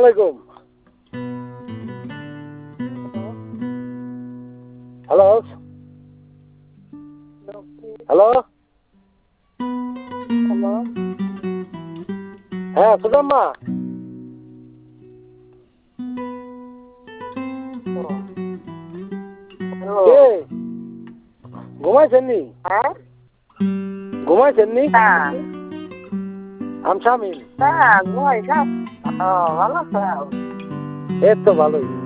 আলাইকুম। Hello hello hello হ্যাঁ সুদাম্মা কে ঘুমাইছেন নি? হ্যাঁ ঘুমাইছেন নি? হ্যাঁ আমি শামিম। হ্যাঁ ঘুমাই সব ও ভালো আছো এই তো ভালোই।